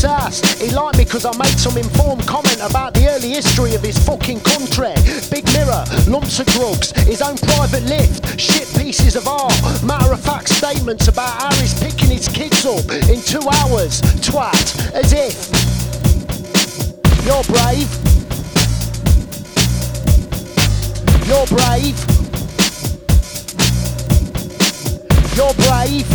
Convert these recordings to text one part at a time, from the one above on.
sass. He liked me cause I made some informed comment about the early history of his fucking country. Big mirror, lumps of drugs, his own private lift, shit pieces of art, matter of fact statements about how he's picking his kids up in 2 hours. Twat, as if. You're brave. You're brave. You're brave.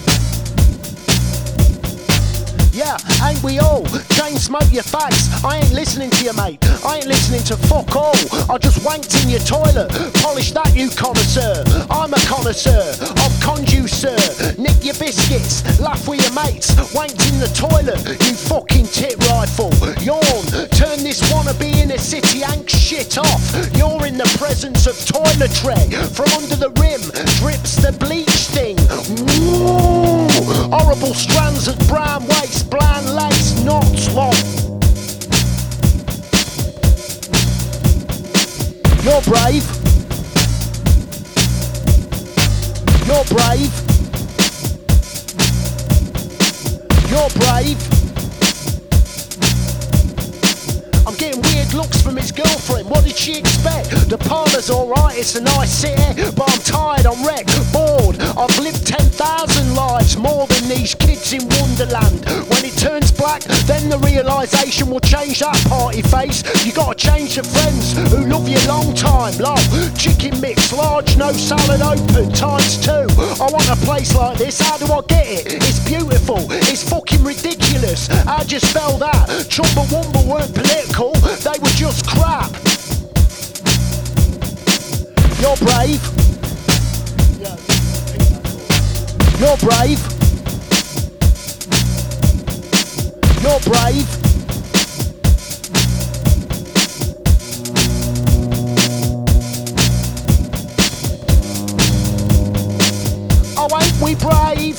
Yeah, ain't we all? Chain smoke your face. I ain't listening to you, mate. I ain't listening to fuck all. I just wanked in your toilet. Polish that, you connoisseur. I'm a connoisseur of conducer. Nick your biscuits. Laugh with your mates. Wanked in the toilet, you fucking tit rifle. Yawn. Turn this wannabe in a city ank shit off. You're in the presence of toiletry. From under the rim drips the bleach thing. Woo! Horrible strands of brown waste, bland lace, knots long. You're brave. You're brave. You're brave. I'm getting weird looks from his girlfriend. What did she expect? The parlour's alright, it's a nice city, but I'm tired, I'm wrecked, bored. I've lived 10,000 lives, more than these kids in Wonderland. When it turns black, then the realisation will change that party face. You gotta change the friends who love you long time. Love, chicken mix, large, no salad open, ×2. I want a place like this, how do I get it? It's beautiful, it's fucking ridiculous. How'd you spell that? Chumbawamba weren't political, they were just crap. You're brave. You're brave. You're brave. Oh, ain't we brave?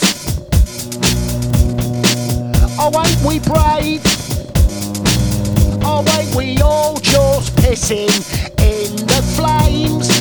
Oh, ain't we brave? Oh, ain't we all just pissing in the flames?